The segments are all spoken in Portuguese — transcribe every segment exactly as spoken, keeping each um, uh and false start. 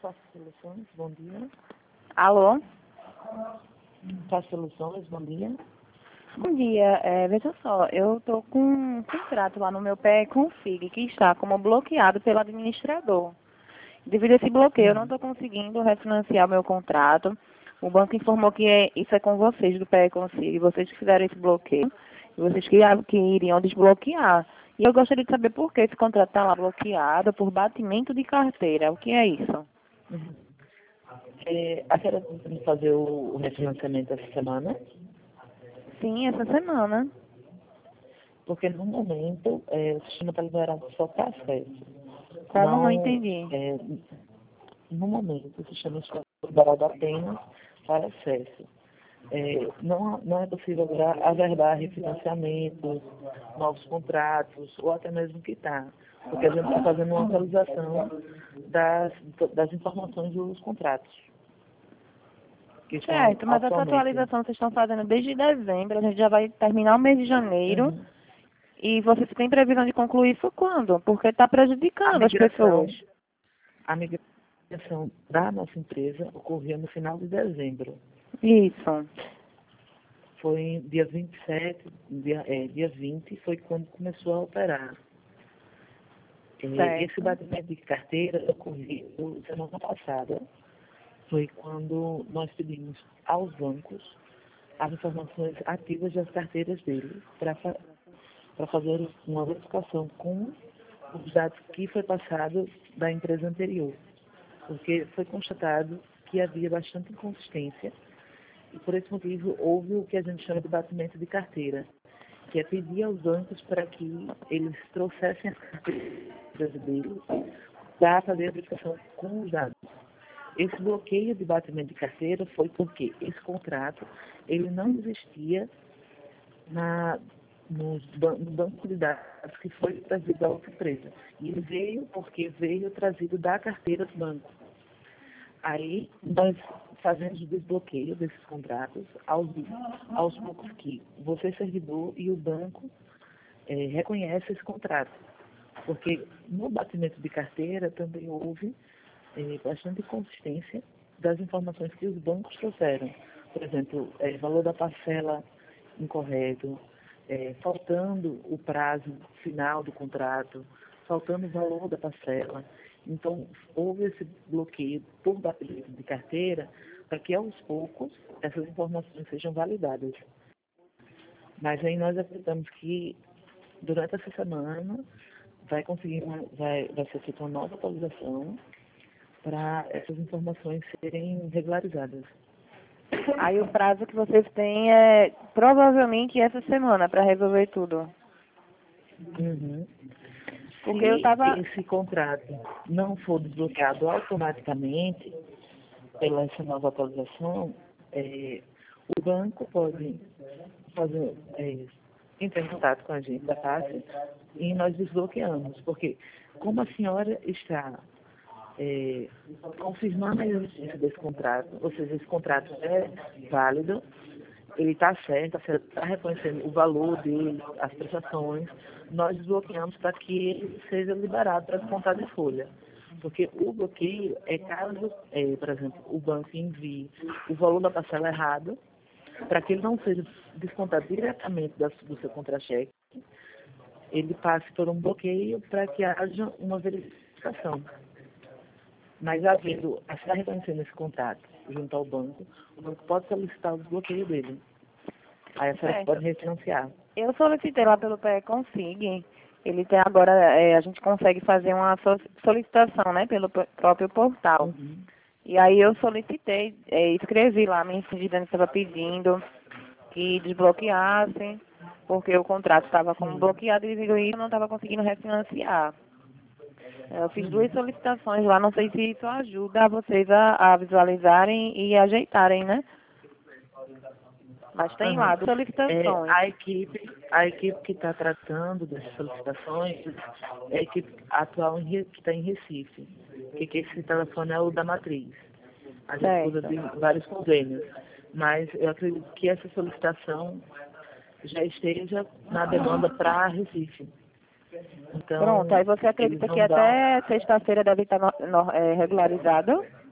Faço Soluções, bom dia. Alô? Faço Soluções, bom dia. Bom dia. É, veja só, eu estou com um contrato lá no meu pé com o F I G, que está como bloqueado pelo administrador. Devido a esse bloqueio, eu não estou conseguindo refinanciar o meu contrato. O banco informou que é, isso é com vocês do pé com F I G, vocês que fizeram esse bloqueio, e vocês que, que iriam desbloquear. E eu gostaria de saber por que esse contrato está lá bloqueado por batimento de carteira. O que é isso? Uhum. É, a senhora tem que fazer o, o refinanciamento essa semana, Sim, essa semana. porque no momento é, o sistema está liberado só para acesso. Como? Não entendi. É, no momento o sistema está liberado apenas para acesso. É, não, não é possível agora averbar refinanciamentos, novos contratos, ou até mesmo quitar, porque a gente está fazendo uma atualização das, das informações dos contratos. Que estão Certo, mas essa atualmente. atualização vocês estão fazendo desde dezembro, a gente já vai terminar o mês de janeiro, Uhum. e vocês têm previsão de concluir isso quando? Porque está A prejudicando as migração, pessoas. a migração da nossa empresa ocorreu no final de dezembro. Isso. Foi em dia vinte e sete, dia, é, dia vinte, foi quando começou a operar. É, esse Certo. batimento de carteira ocorreu semana passada. Foi quando nós pedimos aos bancos as informações ativas das carteiras deles para fa para fazer uma verificação com os dados que foi passado da empresa anterior. Porque foi constatado que havia bastante inconsistência e por esse motivo houve o que a gente chama de batimento de carteira, que é pedir aos bancos para que eles trouxessem as carteiras deles para fazer a verificação com os dados. Esse bloqueio de batimento de carteira foi porque esse contrato ele não existia na, no, ban no banco de dados que foi trazido da outra empresa. E ele veio porque veio trazido da carteira do banco. Aí nós fazemos o desbloqueio desses contratos aos, aos poucos que você, servidor, e o banco é, reconhecem esse contrato. Porque no batimento de carteira também houve é, bastante consistência das informações que os bancos trouxeram. Por exemplo, é, valor da parcela incorreto, é, faltando o prazo final do contrato, faltando o valor da parcela. Então, houve esse bloqueio por batimento de carteira para que, aos poucos, essas informações sejam validadas. Mas aí nós acreditamos que, durante essa semana, vai conseguir uma, vai, vai ser feita uma nova atualização para essas informações serem regularizadas. Aí o prazo que vocês têm é provavelmente essa semana para resolver tudo. Uhum. Porque eu Se estava... esse contrato não for desbloqueado automaticamente pela essa nova atualização, é, o banco pode fazer, é, entrar em contato com a gente da face e nós desbloqueamos, porque como a senhora está é, confirmando a existência desse contrato, ou seja, esse contrato é válido, ele está certo, está reconhecendo o valor dele, as prestações, nós desbloqueamos para que ele seja liberado para descontar de folha. Porque o bloqueio é caso, é, por exemplo, o banco envie o valor da parcela errado, para que ele não seja descontado diretamente da, do seu contra-cheque, ele passe por um bloqueio para que haja uma verificação. Mas havendo, a está reconhecendo esse contrato junto ao banco, o banco pode solicitar o desbloqueio dele. Aí a senhora Certo. pode refinanciar. Eu solicitei lá pelo P E Consig. Ele tem agora, é, a gente consegue fazer uma so- solicitação, né, pelo p- próprio portal. Uhum. E aí eu solicitei, é, escrevi lá, minha dizendo que estava pedindo que desbloqueassem, porque o contrato estava como Sim. bloqueado e devido a isso eu não estava conseguindo refinanciar. Eu fiz duas Uhum. solicitações lá, não sei se isso ajuda vocês a, a visualizarem e ajeitarem, né? Mas tem Aham. lá duas É, solicitações. a equipe, a equipe que está tratando dessas solicitações é a equipe atual em Re- que está em Recife, que, que esse telefone é o da matriz. A gente usa Certo. de vários convênios, mas eu acredito que essa solicitação já esteja na demanda para Recife. Pronto, aí Então, você eles acredita que vão dar até sexta-feira deve estar no- no- é, regularizado?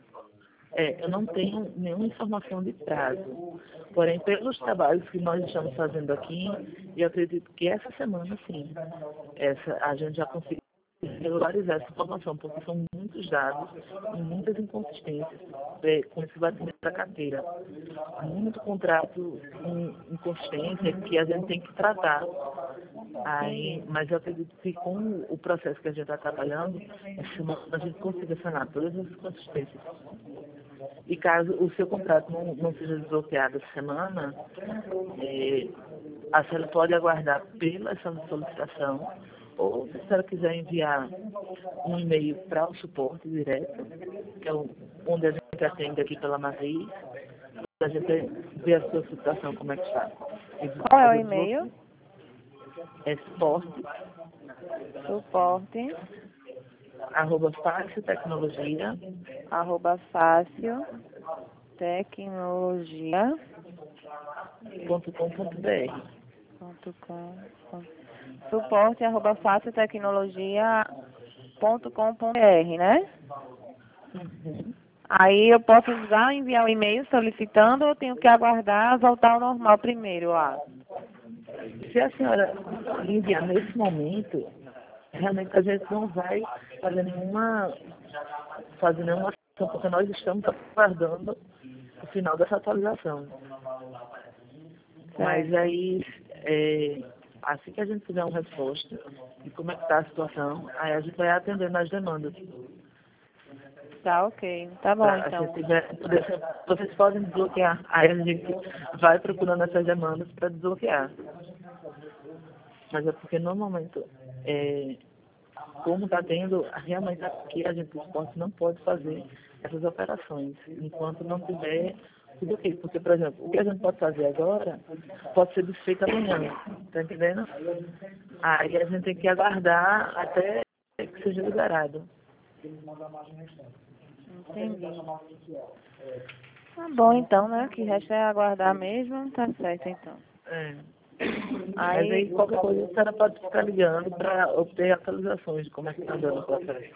É, eu não tenho nenhuma informação de prazo. Porém, pelos trabalhos que nós estamos fazendo aqui, eu acredito que essa semana, sim, essa, a gente já conseguiu regularizar essa informação, porque são muitos dados e muitas inconsistências é, com esse batimento da carteira. Muito contrato com inconsistência que a gente tem que tratar. Aí, mas eu acredito que com o processo que a gente está trabalhando, essa semana a gente consiga sanar todas as inconsistências. E caso o seu contrato não, não seja desbloqueado essa semana, é, a senhora pode aguardar pela essa solicitação, ou se a senhora quiser enviar um e-mail para o suporte direto, que é o, onde a gente atende aqui pela matriz, a gente vê a sua situação, como é que está. Qual é o e-mail? É suporte, Suporte, arroba fácil tecnologia, arroba fácil, tecnologia, ponto com ponto br. ponto com, suporte, arroba fácil, tecnologia, ponto com ponto br, né? Uhum. Aí eu posso já enviar o e-mail solicitando ou tenho que aguardar voltar ao normal primeiro lá? Se a senhora enviar nesse momento, realmente a gente não vai fazer nenhuma, fazer nenhuma ação, porque nós estamos aguardando o final dessa atualização. Mas aí, é, assim que a gente tiver uma resposta de como é que está a situação, aí a gente vai atendendo as demandas. Tá, ok. Tá bom, Pra, então. se tiver, vocês podem desbloquear, aí a gente vai procurando essas demandas para desbloquear. Mas é porque no momento, é, como está tendo, realmente aqui a gente do esporte não pode fazer essas operações, enquanto não tiver tudo ok. Porque, por exemplo, o que a gente pode fazer agora pode ser desfeito amanhã, tá entendendo? Aí a gente tem que aguardar até que seja liberado. Entendi. Tá bom, então, né? Que resta é aguardar mesmo. Tá certo, então. É. Mas Aí, aí qualquer coisa a senhora pode ficar ligando para obter atualizações de como é que está dando o processo.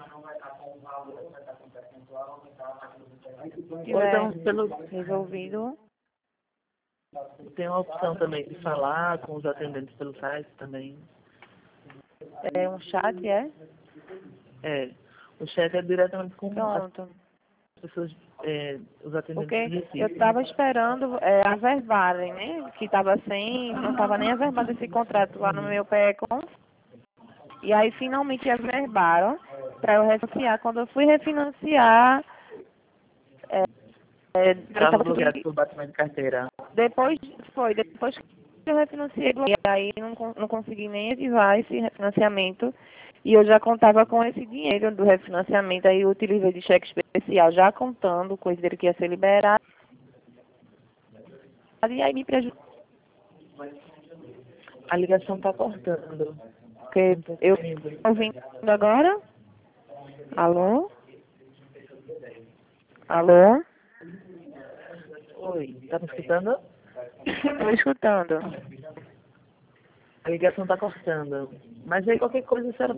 Ou então, tiver pelo, resolvido, tem a opção também de falar com os atendentes pelo site também. é um chat, é? É, o chat é diretamente com Pronto. as pessoas, é, os atendentes Porque de Recife. eu estava esperando é, averbarem, né? Que estava sem, não estava nem averbado esse contrato lá no meu P E C O M. E aí finalmente averbaram para eu refinanciar. Quando eu fui refinanciar, é, é, eu Estava tava bloqueado tudo, por batimento de carteira. depois foi, depois que eu refinanciei, e aí não, con- não consegui nem ativar esse refinanciamento. E eu já contava com esse dinheiro do refinanciamento, aí eu utilizei de cheque especial, já contando, coisa dele que ia ser liberado. E aí me prejudicou, A ligação está cortando. porque Não estou eu ouvindo. estou ouvindo agora. Alô? Alô? Oi, está me escutando? Estou escutando. A ligação está cortando. Mas aí qualquer coisa a senhora